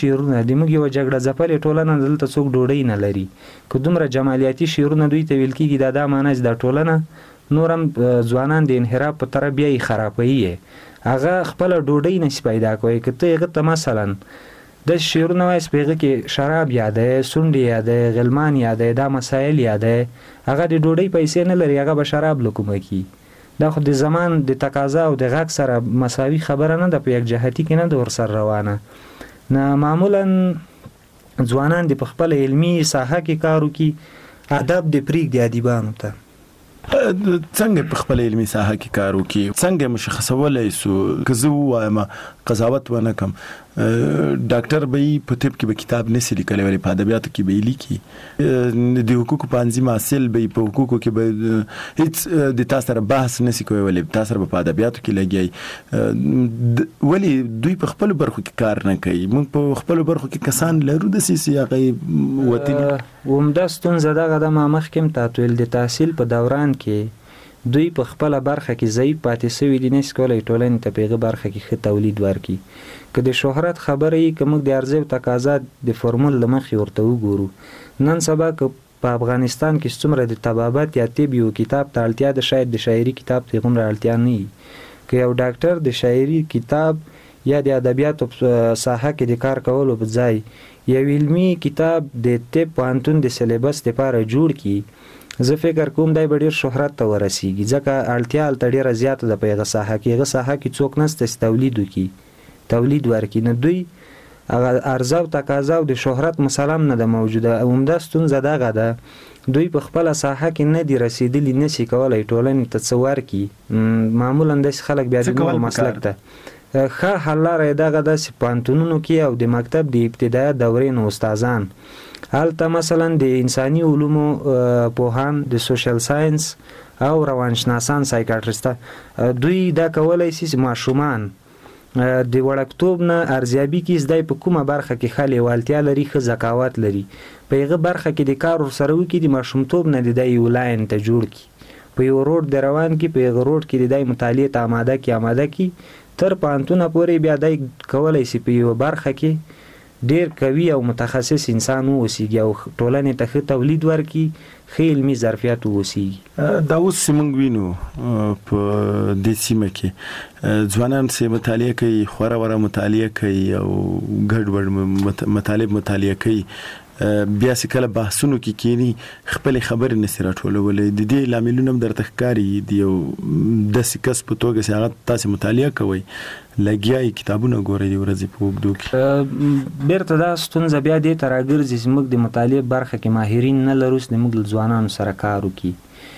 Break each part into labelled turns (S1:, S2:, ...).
S1: شعرونه د موږ یو جګړه ځپلې ټولنه دلته څوک ډوډۍ نه لري که دومره جمالیاتي شعرونه دوی ته ویل کېږي دا معنی چې دا ټولنه نور هم ځوانان د انحراف په طرف بیا یې خرابوي هغه خپله ډوډۍ نشي پیدا کوي که ته هغه ته مثلا د شعرونه وایي په هغه کې شراب یادی سونډې یادی غلمان یادی دا مسایل یادی هغه د ډوډۍ پیسې نه لري هغه به شراب لکومه کي دا خو د زمان د تقاضا او د غږ سره مساوي خبره نه ده په یک جهتي کې نه ده ورسره روانه نه معمولا ځوانان د په خپل علمي ساحه کې کار وکړي ادب د پرېږدي ادیبانو ته
S2: څنګه په خپل علمي ساحه کې کار وکړي څنګه مشخصولی سو که زه ووایم قضاوت ونه کړم ډاکټر به په طب کې به کتاب نسی لیکلی ولې په ادبیاتو کې به یې لیکي د حقوقو پوهنځي محصل به په حقوقو کې به هیڅ د تا سره بحث نسی کوی ولې تا سره به په ادبیاتو کې لګیایي ولې دوی په خپلو برخو کې کار نه کوي موږ په خپلو برخو کې کسان لرو داسې چې هغه وطني
S1: عمده ستونزه دغه ده ما مخکې هم تا ویل د تحصیل په دوران کې دوی په خپله برخه کې ضعیف پاتې سوي دي نشي کولی ټولنې ته په هغه برخه کې ښه تولید ورکړي که د شهرت خبره یي که موږ د عرضې او تقاضا د فورمول له مخې ورته وګورو نن سبا که په افغانستان کې څومره د طبابت یا طب یو کتاب ته اړتیا ده شاید د شاعري کتاب ته هغومره اړتیا نه وي که یو ډاکټر د شاعري کتاب یا د ادبیاتو ساحه کې د کار کولو په ځای یو علمي کتاب د طب پوهنتون د سلیبس لپاره جوړ کړي زه فکر کوم دی به ډېر شهرت ته ورسیږي ځکه اړتیا هلته ډېره زیاته ده په هغه ساحه کې هغه ساحه کې څوک نشته چې تولید وکړي تولید ورکړي نه دوی هغه عرضه او تقاضا او د شهرت مسله هم نه ده موجوده عمده ستونزه دغه ده دوی په خپله ساحه کې نه دي رسېدلي نشي کولی ټولنې ته څه ورکړي معمولا داسې خلک بیا د نورو مسلک ته ښه حل لاره یې دغه ده چې پوهنتونونو کې او د مکتب د ابتدایه دورې نو استادان هلته مثلا د انساني علومو پوهان د سوشل ساینس او روانشناسان سایکاټریسته دوی دا کولی شي چې ماشومان د وړکتوب نه ارزیابي کړي زدی په کومه برخه کې ښه لیوالتیا لري ښه ذکاوت لري په هغه برخه کې د کار ورسره وکړي د ماشومتوب نه د دی یو لاین ته جوړ کړي په یو روډ د روان کړي په هغه روډ کې د دی مطالعې ته آماده کړي تر پوهنتونه پورې بیا دی کولی شي په یوه برخه کې ډیر قوي او متخصص انسان اوسېږي او ټولنې ته ښه تولید ورکړي ښه علمي ظرفیت اوسېږي
S2: دا اوس چې موږ وینو په دې سیمه کې ځوانان چې مطالعه کوي خوره وره مطالعه کوي او ګډوډ مطالب مطالعه کوي بیا چې کله بحثونو کې کینی خپل خبرې نشي راټولولی د دې لاملونه هم درته ښکاري د یو داسې کس په توګه چې هغه تاسې مطالعه کوئ لګیایي کتابونه ګورئ د ورځې په اوږدو کې
S1: بیرته دا ستونزه بیا دې ته راګرځي چې موږ د مطالعې برخه کې ماهرین نه لرو چې موږ له ځوانانو سره کار وکړي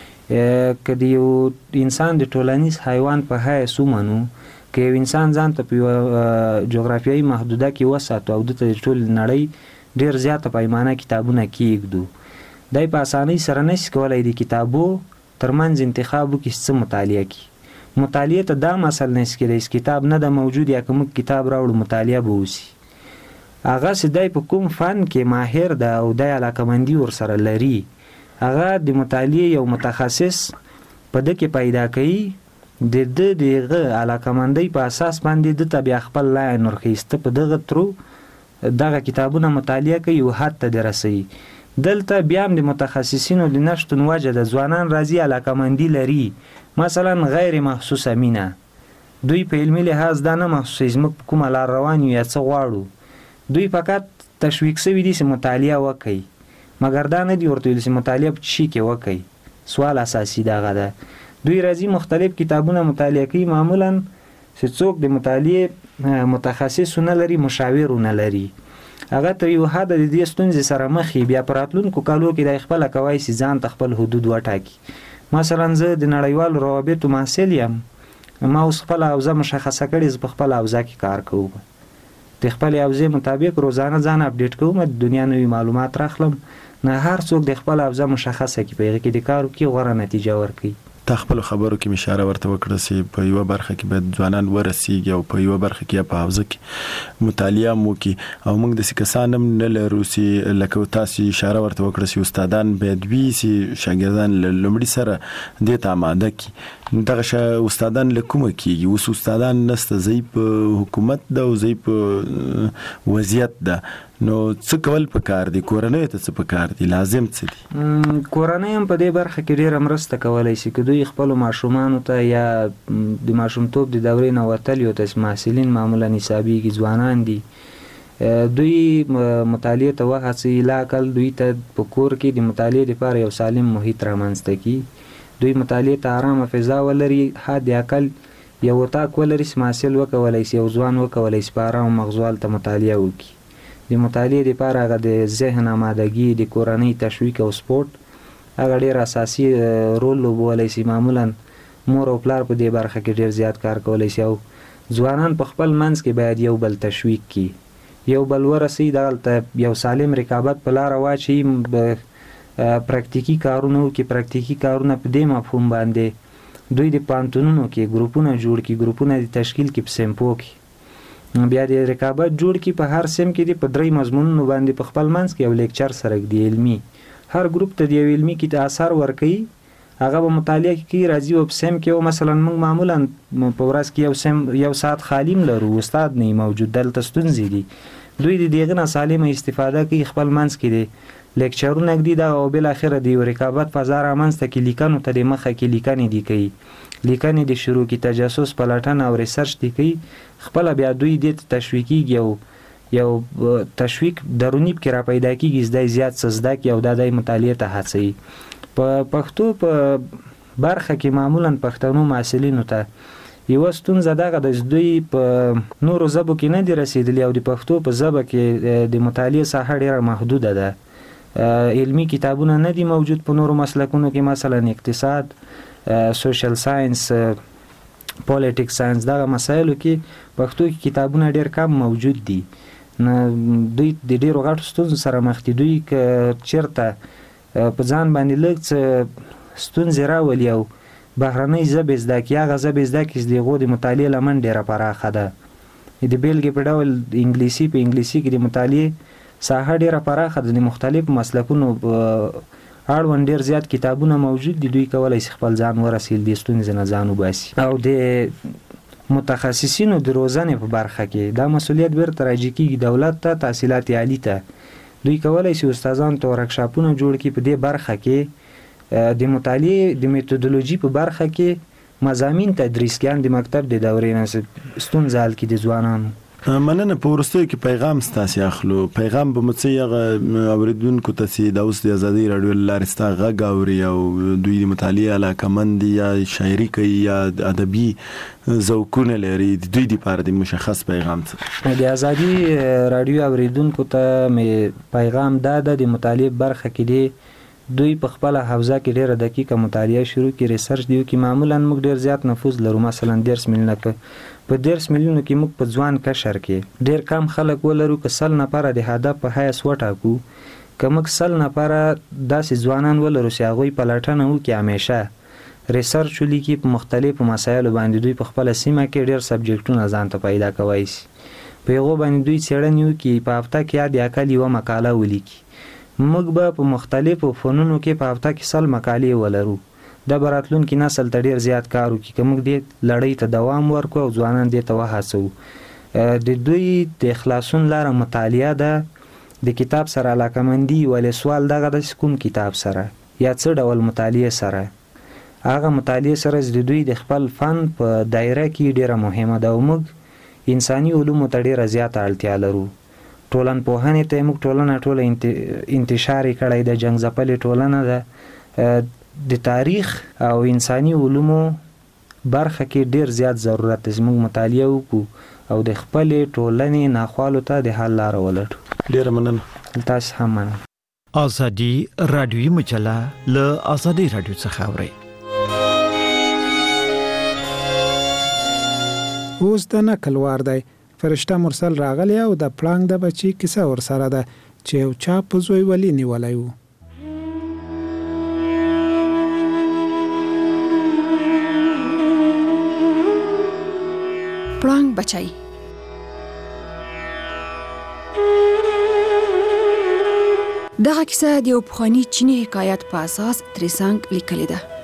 S1: که د یو انسان د ټولنیز حیوان په حیث ومنو که یو انسان ځان ته په یوه جغرافیایي محدوده کې وساتو او دته د ټولې نړۍ ډیر زیاته پیمانه کتابونه کېږدو دی په اسانۍ سره نشي کولی د کتابو ترمنځ انتخاب وکړي څه مطالعه کړي مطالعې ته دا مسل نشي کېدی چې کتاب نه ده موجود یا که موږ کتاب راوړو مطالعه به وسي هغه چې دی په کوم فن کې ماهر ده او دی علاقهمندي ورسره لري هغه د مطالعې یو متخصص په ده کې پیدا کوي د ده د هغه علاقهمندۍ په اساس باندې ده ته بیا خپل لاین ورخیسته په دغه ترو دغه کتابونه مطالعه کوي او حد ته رسوي دلته بیا هم د متخصصینو د نشتون وجه د ځوانان راځي علاقهمندي لري مثلا غیر محسوسه مینه دوی په علمي لحاظ دا نه محسوسوي زموږ په کومه لار روان یو یا څه غواړو دوی فقط تشویق سوي دي چې مطالعه وکړي مګر دا نه دي ورته ویل چې مطالعه په شي کې وکړي سوال اساسي دغه ده دوی راځي مختلف کتابونه مطالعه کوي معمولا چې څوک د مطالعې متخصص نه لري مشاور نه لري هغه تر یو حد د دې ستونزې سره مخ بیا په راتلونکو کالو کې د خپل کوي چې ځان ته خپل حدود وټاکي مثلا زه د نړیوالو روابطو محصل یم ما اوس خپل حوزه مشخصه کړې زه په خپل حوزه کې کار کوم د خپل حوزې مطابق روزانه ځان اپډیټ کوم د دنیا نوې معلومات راخلم نه هر څوک د خپل حوزه مشخصه کې په هغه کې د کار کې غوره نتیجه ورکړي
S2: تا خپل خبرو کې اشاره ورته وکړه چې په یو برخه کې باید ځوانان ورسیږي او په یو برخه کې په حوزه کې مطالعه مو کې او موږ د کسانم نه لرو چې لکه تاسو اشاره ورته وکړه چې استادان باید وي چې شاګردان لومړي سره د ته آماده کی دغه استادان لکومه کیږي اوس استادان نسته ضعیف حکومت ده او ضعیف وضعیت ده نو څه کول پکار دي کورنۍ ته څه پکار دي لازم څه دي
S1: کورنۍ هم په دې برخه کې ډیره مرسته کولای شي که دوی خپل ماشومان ته یا د ماشومتوب د دورې نه وتل یو تاسو محصلین معمولا نصابي ځوانان دي دوی مطالعه ته وهڅوي لاکل دوی ته په کور کې د مطالعې لپاره یو سالم محیط رامنځته کړي دوی مطالعه ته آرامه فضا ولري حد اقل یو اتاق ولري چې محصل وکولای شي او ځوان وکولای شي په آرام مغزوال ته مطالعه وکړي د مطالعې لپاره هغه د ذهن آمادګي د کورنۍ تشویق او سپورت هغه ډیر اساسي رول لوبولی شي معمولا مور او پلار په دې برخه کې ډیر زیات کار کولی شي او ځوانان په خپل منځ کې باید یو بل تشویق کړي یو بل ورسي دلته یو سالم رقابت په لاره واچي پراکتیکی کارونه کې پراکتیکی کارونه په دې مفهوم باندې دوی د پانتونونو کې ګروپونه جوړ کړي ګروپونه د تشکیل کې په سیمپو کې بیا د رقابت جوړ کړي په هر سیم کې په 3 مضمونونو باندې په خپل منځ کې یو لیکچر سره دی علمي هر ګروپ ته د یو علمي کې اثر ورکړي هغه به مطالعه کې راځي او په سیم کې مثلا موږ معمولا په ورځ کې یو سیم یو ساعت خالیم لرو استاد نه موجود دلته ستونزې دي دوی د دغه نه سالمه استفاده کوي خپل منځ کې دي لیکچرونه دي دا او بل اخر دی رقابت فضا رامنځته کې لیکنو ته د مخه کې لیکنې دي کوي لیکنې د شروع کې تجسس پلټنه او ریسرچ دي کوي خپل بیا دوی د تشویقي یو تشویق درونی کې را پیدا کیږي زده زیات زده کې او د مطالعه ته هڅوي په پښتو په برخه کې معمولا پښتنو محصلینو ته یو ستونزه دغه د دوی په نورو ژبو کې نه دي رسیدلی او د پښتو په ژبه کې د مطالعه ساحه ډیره محدوده ده علمی کتابونه نه دي موجود په نورو مسلکونو کې مثلا اقتصاد سوشل ساينس پولیټیکس ساينس دغه مسایلو کې پښتو کې کتابونه ډیر کم موجود دي دوی د ډیرو غټو ستونزو سره مخ دي دوی چیرته په ځان باندې لږ ستونزې راولي او بهرنۍ ژبې زده کړي هغه ژبې زده کړي چې دغه د مطالعې لمن ډیره پراخه ده د بیلګې په ډول انګلیسي کې د مطالعې ساحه ډیره پراخه ده د مختلفو مسلکونو اړوند ډیر زیات کتابونه موجود دي دوی کولای شي خپل ځان ورسیل د ستونزې نه ځان وباسي او د متخصصینو د روزنې په برخه کې دا مسولیت بیرته راجع کیږي دولت ته تحصیلات عالی ته دوی کولای شي استادان ته ورکشاپونه جوړ کړي په دې برخه کې د مطالعې د میتودولوژي په برخه کې مضامین تدریس کړي د مکتب د دورې نه ستونزه حل کړي د ځوانانو
S2: مننه په ورستیو کې پیغام ستاسو اخلو پیغام به مڅیغه اوریدونکو ته سي د اوس د ازادي رادیو لارستا غږ اوري او دوی د مطالعه علاقمند یا شاعري کوي یا ادبي ذوقونه لري دوی لپاره د مشخص پیغام څه
S1: د ازادي رادیو اوریدونکو ته پیغام د مطالعه برخه کې دی دوی په خپل حوزه کې ډیره دقیقه مطالعه شروع کړي ریسرچ دی چې معمولا موږ ډیر زیات نفوذ لرو مثلا 10 میلیونه په 10 میلیونو کې موږ په ځوان کشر کې ډیر کم خلک ولرو که سل نفر د هدف په حیث وټاکو که موږ سل نفر داسې ځوانان ولرو چې هغه پلټنه وکړي همیشه ریسرچ ولیکي په مختلفو مسایلو باندې دوی په خپل سیمه کې ډیر سبجیکټونه ځان ته پیدا کوي په هغه باندې دوی څېړنې وکړي په هفته کې د اقل یو مقاله ولیکي موږ به په مختلفو فنونو کې په هفته کې 100 مقالې ولرو د براتلونکو نسل ته ډیر زیات کار وکړي که موږ دې لړۍ ته دوام ورکړو او ځوانان دې ته وهڅوو د دوی د خلاصون لاره مطالعه ده د کتاب سره علاقمندي ولې سوال دغه د کوم کتاب سره یا څه ډول مطالعه سره هغه مطالعه سره د دوی د خپل فن په دایره کې ډیره مهمه ده او موږ انساني علوم ته ډیره زیات اړتیا لرو ټولنپوهنې ته موږ ټوله انتشار کړی د جنگ ځپلې ټولنه ده د تاریخ او انساني علومو برخه کې ډیر زیات ضرورت دی موږ مطالعه وکړو او د خپل ټولنې ناخوالو ته د حل لاره ولټو
S2: ډیر مننه
S1: تاسو هم مننه
S3: ازادي رادیوي مجله له ازادي رادیو څخه اوري
S4: اوس د نقل وار دی فرشته مرسل راغلی او د پړانګ د بچی کیسه ور سره ده چې یو چا په زوی ولی نیولای وو
S5: پړانګ بچی دغه کیسه د یو پخواني چینی حکایت په اساس تریسانګ لیکلې ده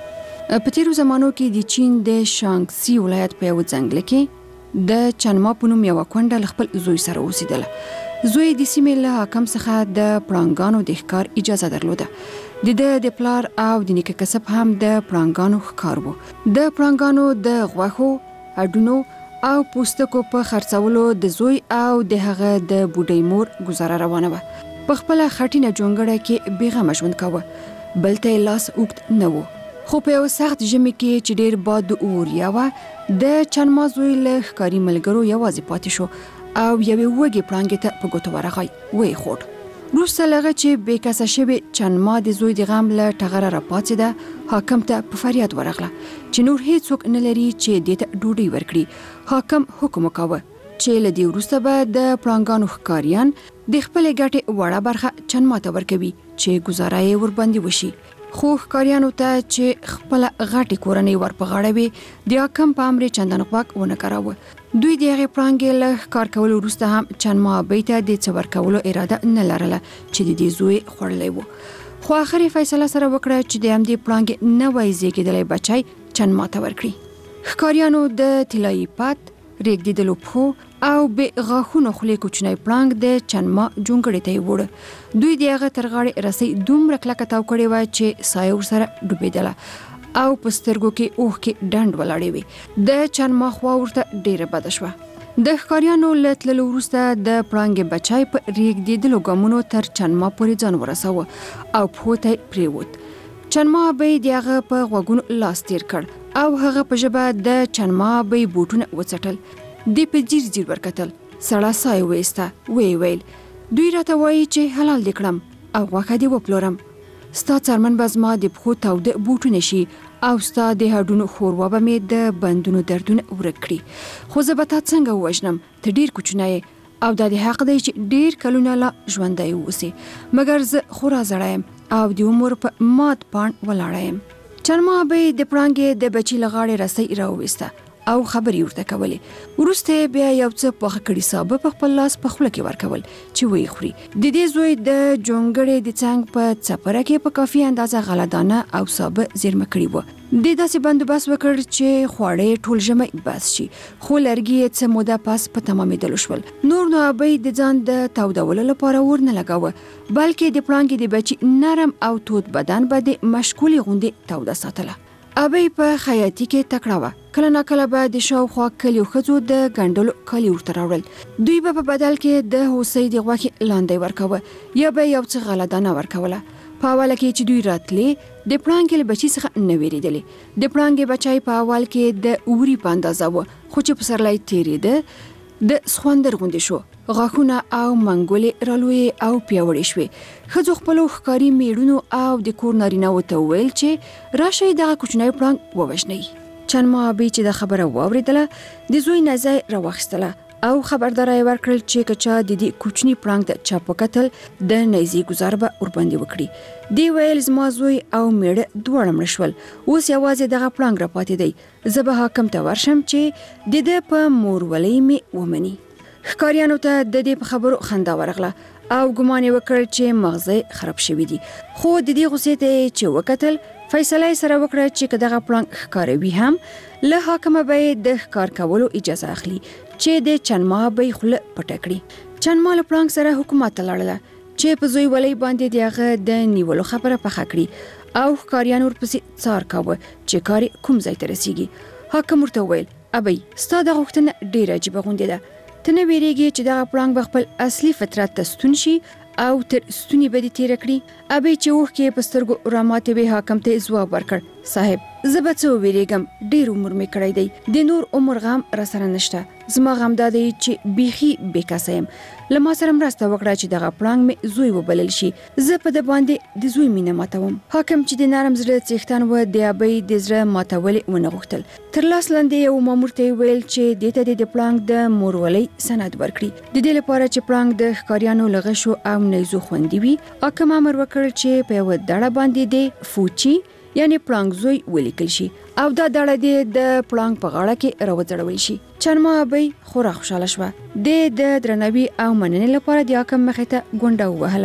S5: په تیرو زمانو کې د چین د شانګسي ولایت په یو ځنګل کې د چنما په نوم یوه کونډه له خپل زوی سره اوسېدله. زوی د سیمې له حاکم څخه د پړانګانو د ښکار اجازه درلوده. د پلار او د نیکه کسب هم د پړانګانو ښکار وو. د پړانګانو د غوښو، هډونو او پوستکو په خرڅولو د زوی او د هغه د بوډۍ مور گزاره روانه وه. په خپله خټینه جونګړه کې بېغمه ژوند کاوه. بل ته یې لاس اوږد نه و. خو په یو سخت ژمي کې چې ډېر باد اوریا وه، د چنما زوی له ښکاري ملګرو یوازې پاتې شو او یوې وږې پړانګې ته په ګوتو ورغی، ویې خوړ. وروسته له هغه چې بېکسه شوې چنما د زوی د غم له ټغره راپاڅېده، حاکم ته په فریاد ورغله چې نور هیڅوک نه لري چې دې ته ډوډۍ ورکړي. حاکم حکم وکاوه چې له دې وروسته به د پړانګانو ښکاریان د خپلې ګټې وړه برخه چنما ته ورکوي چې ګزاره یې ورباندې وشي. خو ښکاریانو ته چې خپله غټې کورنۍ ور په غاړه وي، د حاکم په امر چندان غوږ ونه کراوه. دوی د هغې پړانګې له ښکار کولو وروسته هم چنما ابۍ ته د څه ورکولو اراده نه لرله چې د دې زوی خوړلی و. خو آخر یې فیصله سره وکړه چې د همدې پړانګې نوی زیږېدلی بچی چنما ته ورکړي. ښکاریانو د طلایي پت، ریږدېدلو پښو او بې غاښونو خولې کوچنی پړانګ د چنما جونګړې ته یې وړه. دوی د هغه تر غاړې رسۍ دومره کلکه تاو کړې وه چې سایه ورسره ډوبېدله او په سترګو کې اوښکې ډنډ ولاړې وې. د چنما خوا ورته ډېره بده شوه. د ښکاریانو له تللو وروسته د پړانګې بچی په ریږدېدلو ګامونو تر چنما پورې ځان ورساوه او پښو ته یې پرېوت. چنما ابۍ د هغه په غوږونو لاس تېر کړ او هغه په ژبه د چنما ابۍ بوټونه وڅټل. دی په ځیر ځیر ورکتل. سړه ساه یې وایسته، ویې ویل دوی راته وایي چې حلال دې کړم او غوښه دې وپلورم. ستا څرمن به زما د پښو تاوده بوټونه شي او ستا د هډونو ښوروا به مې د بندونو دردونه ورک کړي. خو زه به تا څنګه ووژنم؟ ته ډېر کوچنی یې او دا د حق دی چې ډېر کلونه لا ژوندی اوسې، مګر زه خورا زړی یم او د عمر په مات پاڼ ولاړه یم. چنما ابۍ د پړانګې د بچي له غاړې رسۍ راوویسته او خبرې ورته کولې. وروسته بیا یو څه پاخه کړي سابه په خپل لاس په خوله کې ورکول چې ویې خوري. د دې زوی د جونګړې د څنګ په څپره کې په کافي اندازه غله او سابه زیرمه کړي وه. د داسې بندوبست وکړ چې خواړه ټول ژمی بس شي، خو لرګي یې څه موده پس په تمامېدلو شول. نور نو ابۍ د ځان د تودولو لپاره اور نه لګاوه، بلکې د پړانګې د بچي نرم او تود بدن به د مشکولې غوندې توده ساتله. ابۍ په خیاطي کې تکړه وه. کله ناکله به د شاوخوا کلیو ښځو د ګنډلو کالي ورته راوړل. دوی به په بدل کې د هوسۍ د غوښې لاندی ورکوه یا به یو څه غله دانه ورکوله. په اوله کې چې دوی راتلې د پړانګې له بچي څخه نه وېرېدلې. د پړانګې بچی په اول کې د اوري په اندازه و، خو چې پسرلی تېرېده د سخوندر غوندې شو. غاښونه او منګولې رالویې او پیاوړې شوې. ښځو خپلو ښکاري میړونو او د کور نارینه‌وو ته وویل چې راشئ دغه کوچنی پړانګ ووژنئ. چنما ابۍ چې دا خبره واورېدله د زوی نیزه یې راواخیستله او خبرداری یې ورکړل چې که چا د دې کوچني پړانګ ته چا وکتل د نیزې ګزار به ورباندې وکړي. دی ویل زما زوی او میړه دواړه مړه شول، اوس یوازې دغه پړانګ راپاتې دی. زه به حاکم ته ورشم چې د ده په مورولۍ مې ومني. ښکاریانو ته د دې په خبرو خندا ورغله او ګمان یې وکړ چې مغزه خراب شوي دي. خو د دې غوسې ته چې وکتل، فیصله یې سره وکړه چې که دغه پړانګ ښکاروي هم له حاکمه به یې د ښکار کولو اجازه اخلي چې د چنما ابۍ خوله پټه کړي. چنما له پړانګ سره حکومت ته لاړله چې په زوی ولۍ باندې د هغه د نیولو خبره پخه کړي او ښکاریان ورپسې څار کاوه چې کار کوم ځای ته رسیږي. حاکم ورته وویل ابۍ ستا دا غوښتنه ډېره عجیبه غوندې ده. ته نه ویریږي چې دغه پړانګ به خپل اصلي فطرت ته ستون شي او تر ستوني به دې تېره کړي؟ ابۍ چې اوښکې په سترګو راماتې وې حاکم ته یې ځواب ورکړ صاحب زه به څه وویریږم، ډېر عمر مې کړی دی، د نور عمر غم راسره نشته. زما غم دا دی چې بیخي بېکسه یم. له ما سره مرسته وکړه چې دغه پړانګ مې زوی وبلل شي. زه په ده باندې د زوی مینه ماتوم. حاکم چې د نرم زړه څښتن و د ابۍ د زړه ماتول ونه غوښتل. تر لاس لاندې یو مامور ته یې ویل چې دې ته د پړانګ د مورولۍ سند ورکړي. د دې لپاره چې پړانګ د ښکاریانو له غشو او نیزو خوندي وي، حاکم امر وکړ چې په یوه دړه باندې د فوچي یعنی پړانګ زوی ولیکل شي او دا دړه دې د پړانګ په غاړه کې راوځړول شي. چنما ابۍ خورا خوشاله شوه. د درناوي او مننې لپاره د حاکم مخې ته ګونډه ووهله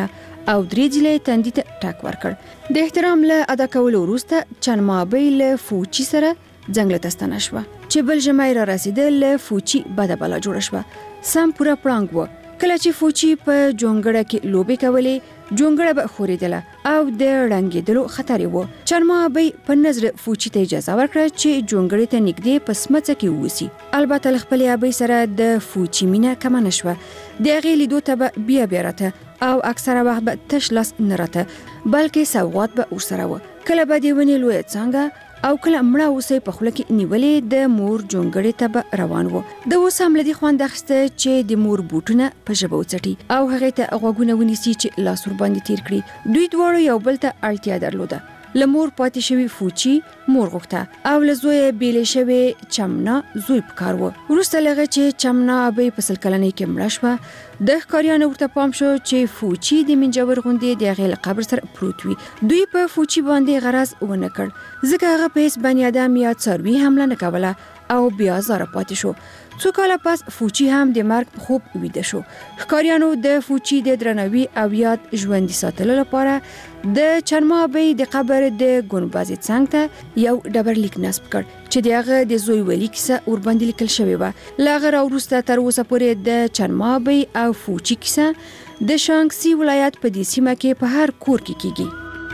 S5: او 3 ځله تندي ته ټاک ورکړ. د احترام له ادا کولو وروسته چنمابۍ له فوچي سره ځنګل ته ستنه شوه چې بل ژمی را رسیدل له فوچي بده بلا جوړه شوه. سم پوره پړانګ و. کله چې فوچي په جونګړه کې لوبې کولې جونګړه به خوریدله او د رنګېدلو خطر و. چنمابۍ په نظر فوچي ته اجازه ورکړه چې جونګړې ته نږدې په سمڅه کې ووسی. البته له خپلې ابۍ سره د فوچي مینه کمه نه شوه. د هغې لیدو ته به بیا راته او اکثره وخت به تش لاس نه راته بلکې سوغات به ورسره و. کله به د ونې لویه څانګه او کله مړه اوسې په خوله کې نیولې د مور جونګړې ته به روان و. د اوس هم لدی خوند اخیسته چې د مور بوټونه په ژبه وڅټي او هغه ته غوږونه ونیسي چې لاس ور باندې تیر کړي. دوی دواړو یو بل ته اړتیا درلوده. له مور پاتې شوی فوچي مور غوښته او له زوی بیلې شوی چمنا زوی پکار و. وروسته لغه چې چمنا ابۍ په 100 کلنۍ کې مړه شوه د ښکاریانو ورته پام شو چې فوچي د منجور غوندې د هغې له قبر سره پروت وي. دوی په فوچي باندې غرض ونه کړ ځکه هغه په هیڅ بني ادم یا څاروي حمله نه کوله او بیا زاره پاتې شو. څو کاله پس فوچي هم د مرګ خوب ویده شو. ښکاریانو د فوچي د درناوي او یاد ژوندي ساتلو لپاره د چنمابۍ د قبر د ګنبدې څنګ ته یو ډبرلیک نصب کړ چې د هغه د زوی ولی کیسه ورباندې لیکل شوې وه. له هغه راوروسته تر اوسه پورې د چنمابۍ او فوچي کیسه د شانګسي ولایت په دې سیمه کې په هر کور کې کیږي.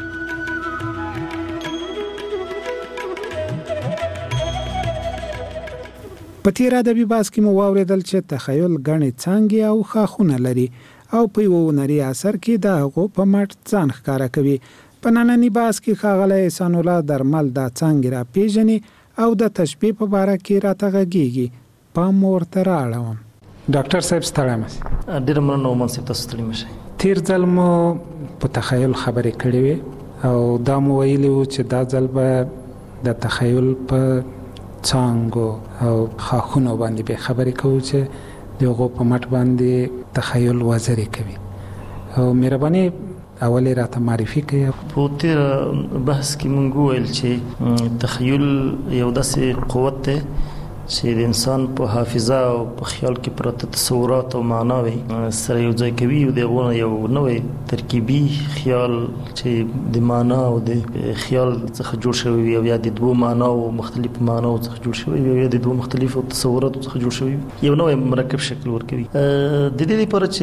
S4: په تیر ادبي بحث کې مو واوریدل چې تخیل غني څنګه او خاخونه لري او په یو نری اثر کې د هغه په مټ ځان ښکارا کوي. په نننی بحث کې ښاغلی احسان الله درمل د څنګه را پیژني او د تشبیه په اړه کې راته غږیږي. پام ورته راړم. ډاکټر صاحب ستړی مشه.
S6: ډېر مننه ومنصف تاسو ستړي مشه.
S4: تیر ځل مو په تخیل خبرې کړې وې او دا مو ویلي و چې دا ځل به د تخیل په څنګه او خاخونو باندې به خبرې کوو چې دغه په مټ باندې تخیل وزري کوي. او مهرباني اولې راته معرفي کړئ.
S6: په تیر بحث کې مونږ ویل چې تخیل یو داسې قوت دی چې د انسان په حافظه او په خیال کې پراته تصورات او معناوي سره یو ځای کوي او دغه یو نوې ترکیبي خیال چې د معنا او د خیال څخه جوړ شوی وي او یا د دوه معنا او مختلفو معناو څخه جوړ شوی وي او یا د دوه مختلفو تصوراتو څخه جوړ شوی وي یو نوې مرکب شکل ورکوي. د دې لپاره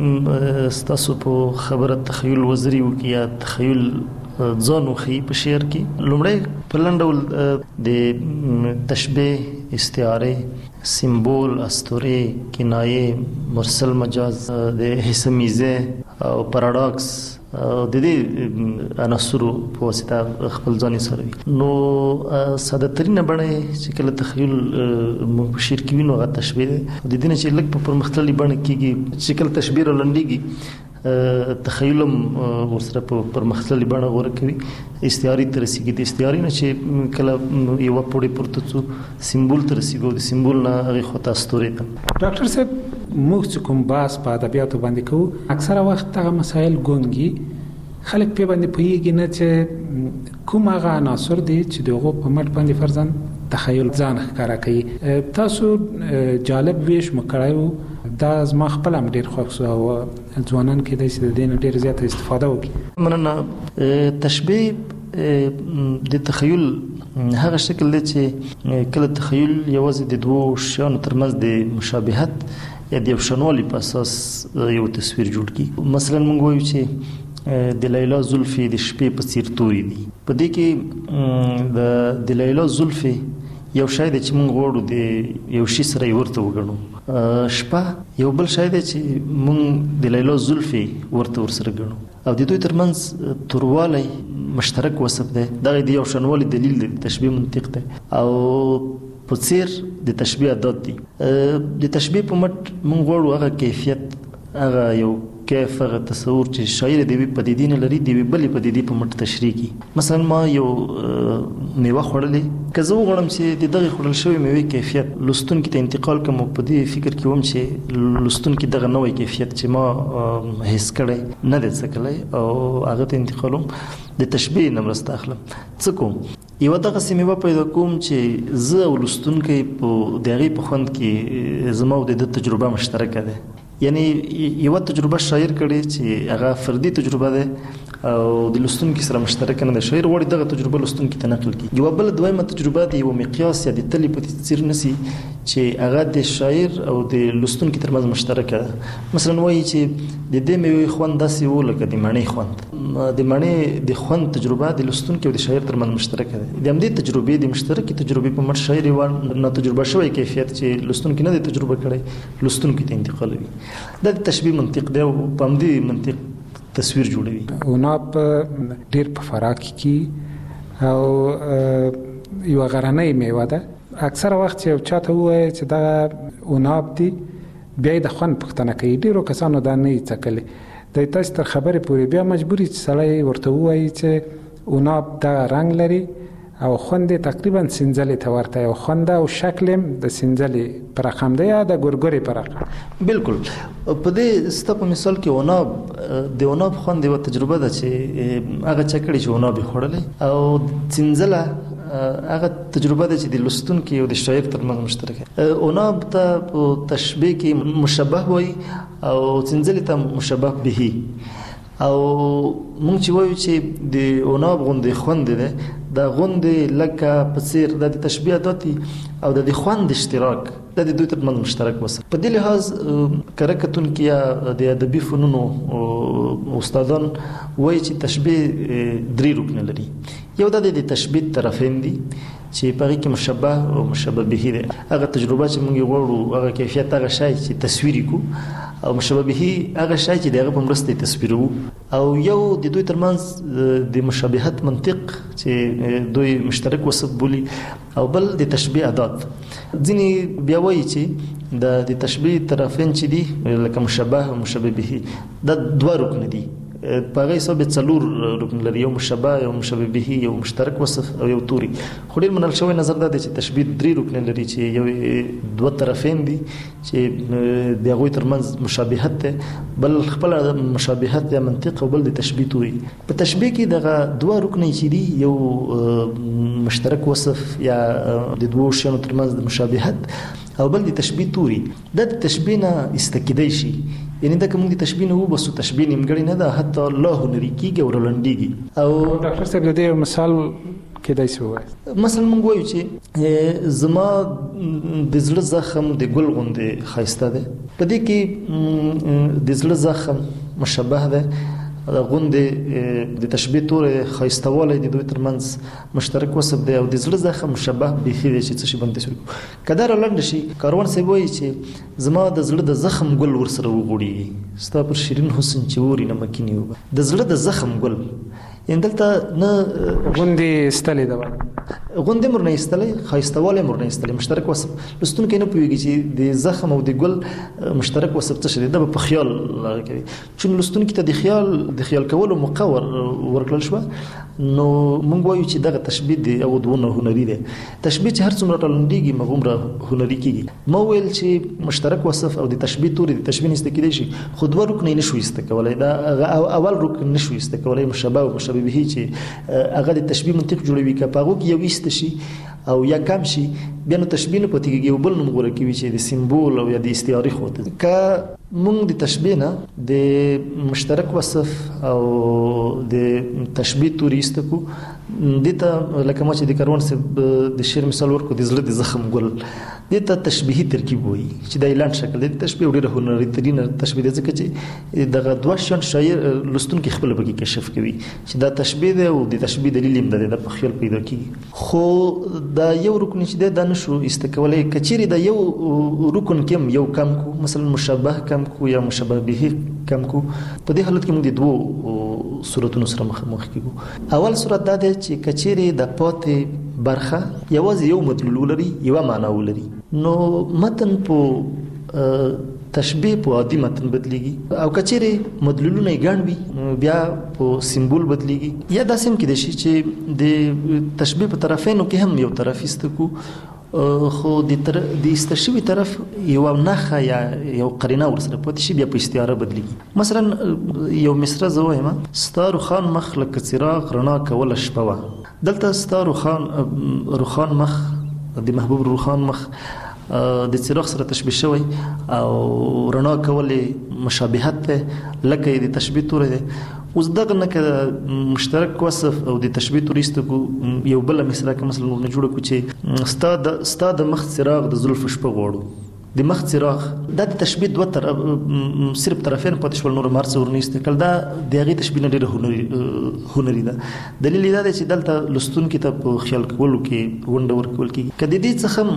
S6: چې ستاسو په خبره تخیل وزري وکړي یا تخیل ځان وخی په شعر کې لومړی په لنډول د تشبیه استعاره سمبول اسطوره کنایه مرسل مجاز د حسمیزه او پاراډاکس د دې عناصرو په واسطه خپل ځان سره نو ساده ترینه باندې چې کله تخیل په شعر کې وینو غا تشبیه د دې نه چې لږ په پرمختللي باندې کېږي چې کله تشبیه لنډيږي تخیلم ورسره په پرمختللي باندې غوړه کوي استعاری تر رسیدي د استعاری نه چې کله یو پوری پورته څو سمبول تر رسیدو د سمبول نه هغه خطا ستوري ده.
S4: ډاکټر صاحب موږ کوم باس په ادبیاتو باندې کوو اکثره وخت هغه مسایل ګونګي خلک په باندې پوهیږي نه چې کوم هغه عناصر دي چې دغه په مټ باندې فرضاً تخیل ځان ښکارا کوي. تاسو جالب ویش مکړایو دا زما خپل هم ډیر خوښ شو او ځوانان کې د دې دین ډیر زیاته استفاده وکړي.
S6: مننه. تشبیه د تخیل هغه شکل دی چې کله تخیل یوازې د دوه شیانو ترمنځ د مشابهت یا د یو شنوالي په اساس یو تصویر جوړ کړي. مثلا موږ وایو چې د لیلا زلفي د شپې په څیر توري دي. په دې کې د لیلا زلفي یو شای دی چې موږ غواړو د یو شي سره ورته وګڼو. شپه یو بل شای دی چې موږ د لیلا زلفي ورته ورسره ګڼو او د دوی ترمنځ توروالی مشترک وصف دی. دا د یو شنوالي دلیل دی، تشبیه منطق دی او په څیر د تشبیه عادت دی. د تشبیه په مټ موږ غواړو هغه کیفیت هغه یو کیف هغه تصور چې شاعر دی پدیدې نه لري دی بلې پدیدې په مټ تشریح کی. مثلا ما یو میوه خوړلې که زه وغواړم چې د دغه خوړل شوی میوې کیفیت لوستونکي ته انتقال کوم په دې فکر کې وم چې لوستونکي دغه نوې کیفیت چې ما حس کړی نه دی څه کړی او هغه ته انتقالوم د تشبیه نه مرسته اخلم. څه کوم یو دغه میوه پیدا کوم چې زه او لوستونکي په دغه په خوند کې زما او د تجربه مشترکه ده. یعنی یو تجربه شاعر کړي چې هغه فردي تجربه ده او د لستونکي سره مشترک نه ده. شاعر وړي دغه تجربه لستونکي ته نقل کړي. یو بل دویمه تجربه د یو مقیاس یا د تلې په څیر نسی چې هغه د شاعر او د لستونکي ترمنځ مشترکه ده. مثلا وایي چې د دې میوې خوند داسې و لکه د مڼې خوند. د مڼې د خوند تجربه د لستونکي او د شاعر ترمنځ مشترکه ده. د همدې تجربې د مشترکې تجربې په مټ شاعر یو نه تجربه شوی کیفیت چې لستونکي نه د تجربه کړي لستونکي ته انتقالوي. دا د تشبیه منطق دی او په همدې منطق تصویر جوړوي.
S4: عناب ډیر په فراه کې او یو غرنۍ میوه ده. اکثره وخت یو چاته وایي چې دا عناب دی بیا د خوند پوښتنه کوي. ډیرو کسانو دا نه څکلي. د تاسو تر خبرې پورې بیا مجبوري چې سړی ورته وایي چې عناب دا رنگ لري او خوند تقریبا سنځلې ته ورته او خوند او شکل د سنځلې پر رقم دی یا د ګورګوري پر رقم.
S6: بالکل په دې ستاسو مثال کې عناب د عناب خوند یو تجربه ده چې هغه چکړي چې عناب خورلې او سنځله هغه تجربه ده چې د لستونکي او د شاعر ترمنځ مشترکه. عناب ته په تشبیه کې مشبه وایي او سنځلې ته مشبه به. او مونږ چې وایو چې د عناب غوندې خوند ده دا غوندې لکه په څیر د تشبیه داتي او د خوند اشتراک د دوی ترمنځ مشترک وسه. په دې لحاظ کرکتونکي یا د ادبي فنونو استادان وایي چې تشبیه درې رکن لري. یو د تشبیه طرفین دي چې په هغه کې مشبه او مشبه به دي. هغه تجربه چې موږ غواړو هغه کیفیت هغه شای چې تصویري کو او مشبه به هغه شای چې دغه په مرسته تصویرو. او یو د دوی ترمنځ د مشابهت منطق چې دوی مشترک وسب بولی او بل د تشبیه عادت. ځینې بیا وایي چې د تشبیه طرفین چې دي لکه مشبه او مشبه به دا دوه رکن دي. په هغه حساب څلور رکن لري. یو مشبه یو مشبه به یو مشترک وصف او یو توري. خو ډیر منل شوی نظر دا دی چې تشبیه درې رکن لري چې یو دوه طرفین دي چې د هغوی ترمنځ مشابهت ده بل خپل مشابهت یا منطق او بل د تشبیه توري. په تشبیه کې دغه دوه رکن چې دي یو مشترک وصف یا د دوه شیانو ترمنځ د مشابهت او بل د تشبیه توري. دا د تشبیه نه استکیدای شي. یعنی دا کوم د تشبیه نه وبسو تشبیه نیمګړی نه ده حتی الله نری کیږي او رلندېږي. او
S4: ډاکټر صاحب د دې مثال کېدای شي وایي.
S6: مثلا موږ وایو چې زما د زړه زخم د ګل غوندې ښایسته ده. په دې کې د زړه زخم مشبه ده غوندې د تشبیه تورې ښایستهوالی د دوی ترمنځ مشترک وصف دی او د زړه زخم مشبه بیخي دی چې څه شي باندې تشبیه کړو. که دا رالنډه شي کاروان صاحب وایي چې زما د زړه د زخم ګل ورسره وغوړېږي ستا پر شیرین حسن چې اوري نمکینې اوبه. د زړه د زخم ګل یعنې دلته نه
S4: غوندې ایستلې ده
S6: غوندې مور نه ایستلی ښایستهوالی مور نه ایستلی مشترک وصف. لستونکی نه پوهېږي چې د زخم او د ګل مشترک وصف څه شی دی. دا به په خیال هغه کوي. چون لستونکي ته د خیال کولو موقع ورکړل شوه نو موږ وایو چې دغه تشبیه دی او دونه هنري دی. تشبیه چې هر څومره ټولنډېږي هغومره هنري کېږي. ما ویل چې مشترک وصف او د تشبیه تورې د تشبیه نه ایسته کېدای شي خو دوه رکن یې نشو ایسته کولی. دا اول رکن نشو ایسته کولی مشبه او مشبه به چې هغه د تشبیه منطق جوړوي. که په هغو کې یو ایسته شي او یا کم شي بیا نو تشبیه نه پاتې کېږي. یو بل نوم غوره کوي چې د سیمبول او یا د استعارې خوا ته. که موږ د تشبیه نه د مشترک وصف او د تشبیه تورې ایسته کړو دې ته لکه ما چې د کاروان صاحب د شعر مثال ورکړو د زړه د زخم ګل دې ته تشبیهي ترکیب وایي چې دا اعلان شکل دی. تشبیه ډېره هنري ترینه تشبیه ده ځکه چې دغه دوه شیان شاعر لستونکي خپله پکې کشف کوي چې دا تشبیه ده او د تشبیه دلیل هم ده په خیال پیدا کېږي. خو دا یو رکن چې دی دا نشو ایسته کولی. که چیرې دا یو رکن کې هم یو کم کو مثلا مشبه کم کو یا مشبه به کم کو په دې حالت کې موږ د دوو صورتونو سره مخامخ کېږو. اول صورت دا دی چې که چیرې د پاتې برخه یوازې یو مدلول ولري یوه معنا ولري نو متن په تشبیه په عادي متن بدلیږي. او که چیرې مدلولونه یې ګڼ وي بیا په سیمبول بدلیږي. یا داسې هم کېدای شي چې د تشبیه په طرفینو کې هم یو طرف ایسته کو خو د ایسته شوي طرف یوه نښه یا یو قرینه ورسره پاتې شي بیا په استعاره بدلیږي. مثلا یو مصره زه وایم ستا روښان مخ لکه څراغ رڼا کوله شپه وه. دلته ستا روښان مخ د محبوب روښان مخ د څراغ سره تشبیه شوی او رڼا کولې مشابهت ده لکه د تشبیه تور ده. اوس دغه نه که مشترک وصف او د تشبیه توریستو کو یو بل مثال که مثلا نه جوړ کو چې ستا د مخ څراغ د زلف شپه غوړو د مخ څراغ دا د تشبیه دوه صرف طرفین پاتې شول نور مرڅ ورنيسته کله دا د هغې تشبیه نه ډېره هنري ده. دلیل دا دی چې دلته لوستونکي ته په خیال کولو کې ونډه ورکول کېږي. که د دې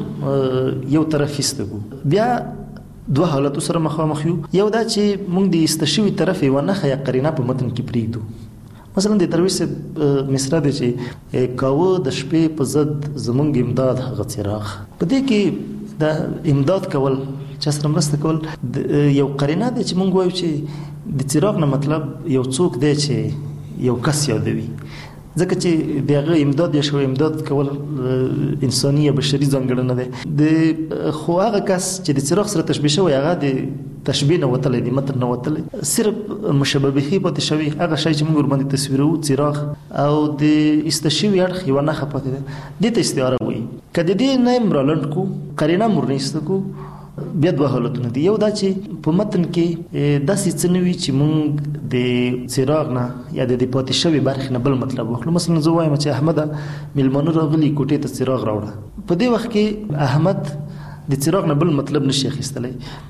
S6: څخه یو طرف ایسته بیا دوه حالتو سره مخامخ یو دا چې موږ د ایسته شوي طرف یوه نښه یا قرینه په متن کې پرېږدو. مثلا د درویش صاحب مصرع دی چې کاوه د شپې په ضد زموږ امداد هغه څراغ. په دې کې دا امداد کول چا سره مرسته کول یو قرینه دی چې موږ وایو چې د څراغ نه مطلب یو څوک دی چې یو کس یادوي، ځکه چې د هغه امداد یا شو امداد کول انساني یا بشري ځانګړنه ده. خو هغه کس چې د څراغ سره تشبیه شوی هغه د تشبیه نه وتلی د متن نه وتلی، صرف مشابهي پاتې شوی هغه شی چې موږ ورباندې تصویروو څراغ او د ایسته شوي اړخ یوه نښه پاتې ده. دې ته استعاره وایي. که د دې نه یې رالنډ کړو قرینه مو ورنیسته کړو بیا دوه حالتونه دي. یو دا چې په متن کې داسې څه نه وي چې موږ د څراغ نه یا د پاتې شوي برخې نه بل مطلب واخلو. مثلا زه وایم چې احمده میلمانه راغلي کوټې ته څراغ راوړه. په دې وخت کې احمد د څراغ نه بل مطلب نشي اخیستلی،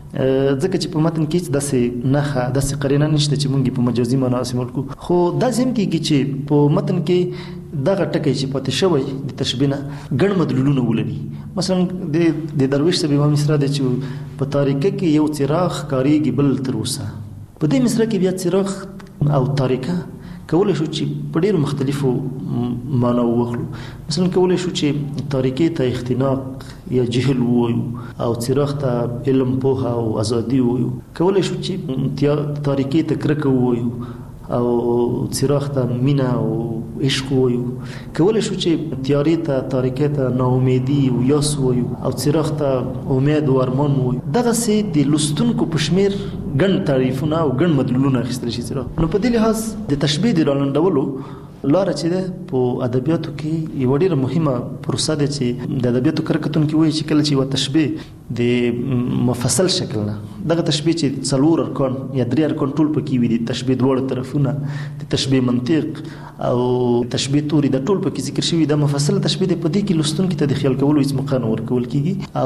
S6: ځکه چې په متن کې داسې نښه داسې قرینه نشته چې موږ په مجازي معنا استعمال کړو. خو داسې هم کېږي چې په متن کې دغه ټکی چې پاتې شوی د تشبیه نه ګڼ مدلولونه ولري. مثلا د درویش صاحب یوه مصرع دی چې په تاریکه کې یو څراغ ښکارېږي بل تر اوسه. په دې مصرع کې بیا څراغ او تاریکه کولی شو چې په ډېرو مختلفو معناو واخلو. مثلا کولی شو چې تاریکې ته اختناق یا جهل ووایو او څراغ ته علم پوهه او ازادي ووایو. کولی شو چې تاریکې ته کرکه ووایو او څراغ ته مینه او عشق ووایو. کولی شو چې تیارې ته تاریکې ته ناامیدي او یاس ووایو او څراغ ته امید او ارمان ووایو. دغسې د لوستونکو په شمېر ګڼ تعریفونه او ګڼ مدلولونه اخیستلی شي څراغ. نو په دې لحاظ د تشبیه د رالنډولو لاره چې ده په ادبیاتو کې یوه ډېره مهمه پروسه ده چې د ادبیاتو کره کتونکي وایي چې کله چې یوه تشبیه د مفصل شکل نه دغه تشبیه چې 4 ارکان یا 3 ارکان ټول پکې وي، د تشبیه دواړه طرفونه، د تشبیه منطق او تشبیه توري د ټول پکې ذکر شوي. د مفصل تشبیه ده په دې کې لوستونکي ته د خیال کولو هېڅ موقع نه ورکول کېږي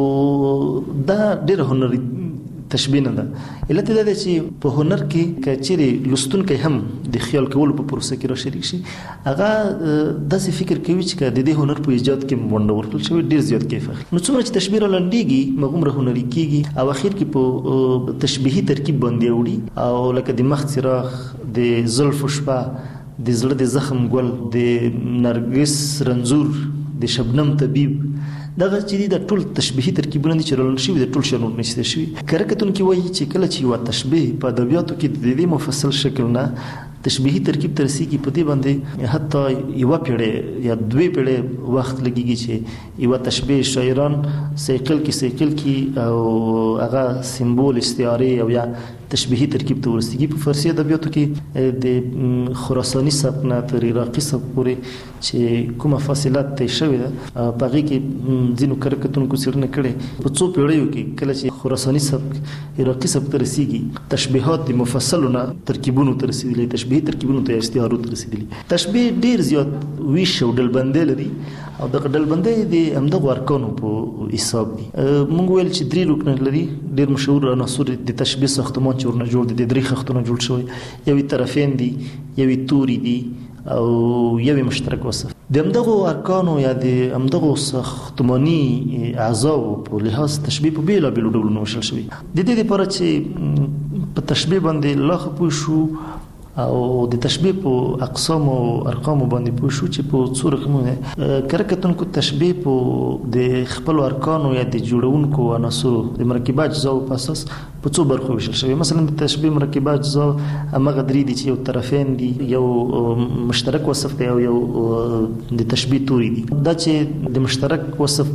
S6: او دا ډېره هنري تشبیه نه ده. علت دا دی چې په هنر کې که چیرې لوستونکی هم د خیال کولو په پروسه کې را شریک شي هغه داسې فکر کوي چې که د دې هنر په ایجاد کې ونډه ورکړل شوې ډېر زیات کیف اخلي. نو څومره چې تشبیه رالنډېږي هغومره هنري کېږي او اخر کې په تشبیهي ترکیب باندې اوړي او لکه د مخ څراغ، د زلفو شپه، د زړه د زخم ګل، د نرګس رنځور، د شبنم طبیب، دغه چې دي د ټول تشبیهي ترکیبونه دي چې رالنډ شوي د ټول شیانو نشته شوي. کره کتونکي وایي چې کله چې یوه تشبیه په ادبیاتو کې د دې مفصل شکل نه تشبیهي ترکیب ته رسیږي په دې باندې حتی یوه پیړۍ یا 2 پیړۍ وخت لګیږي چې یوه تشبیه شاعران سیقل کې او هغه سمبول استعارې او یا تشبیهي ترکیب ته ورسیږي. په فارسي ادبیاتو کې د خراساني سبک نه تر عراقي سبک پورې چې کومه فاصله طی شوې ده په هغې کې ځینو کره کتونکو څېړنه کړې په 2 پیړیو کې کله چې خراساني سبک عراقي سبک ته رسیږي تشبیهات د مفصلو نه ترکیبونو ته رسېدلي، تشبیهي ترکیبونو ته یا استعارو ته رسېدلي. تشبیه ډېر زیات ویش او ډلبندۍ لري او دغه ډلبندۍ د همدغو ارکانو په حساب دي. موږ ویل چې 3 رکنه لري ډېر مشهور عناصر د تشبیه ساختمان چې ورنه جوړ دي، د 3 خښتونه جوړ شوی، یوې طرفین دي، یوې توري دي او یوې مشترک وصف. د همدغو ارکانو یا د همدغو ساختماني اعضاو په لحاظ تشبیه په بېلابېلو ډولونو ویشل شوي. د دې دپاره چې په تشبیه باندې لا ښه پوه شو او د تشبیه په اقسام او ارقامو باندې پوه شو چې په 2 رقمونه کره کتونکو تشبیه په د خپلو ارکانو یا د جوړونکو عناصرو د مرکبه اجزاو په اساس په 2 برخو ویشل شوی. مثلا د تشبیه مرکبه اجزا همغه 3 دي چې یو طرفین دي، یو مشترک وصف دی او یو د تشبیه توري دي. دا چې د مشترک وصف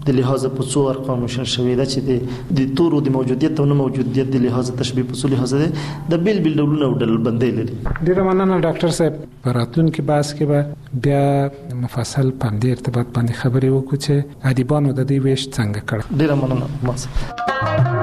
S6: د لحاظ په څو ارقام وشل شوې ده چې د تورو د موجودیت او نه موجودیت د لحاظ تشبیه په څو لحاظ ده د بیل بیل ډولونه او ډلبندۍ لري.
S4: ډیره مننه ډاکټر صاحب. په راتلونکي بحث کې به بیا مفصل په دې ارتباط باندې خبرې وکړو چې ادیبانو د دې ویش څنګه کړ.
S6: ډیره مننه.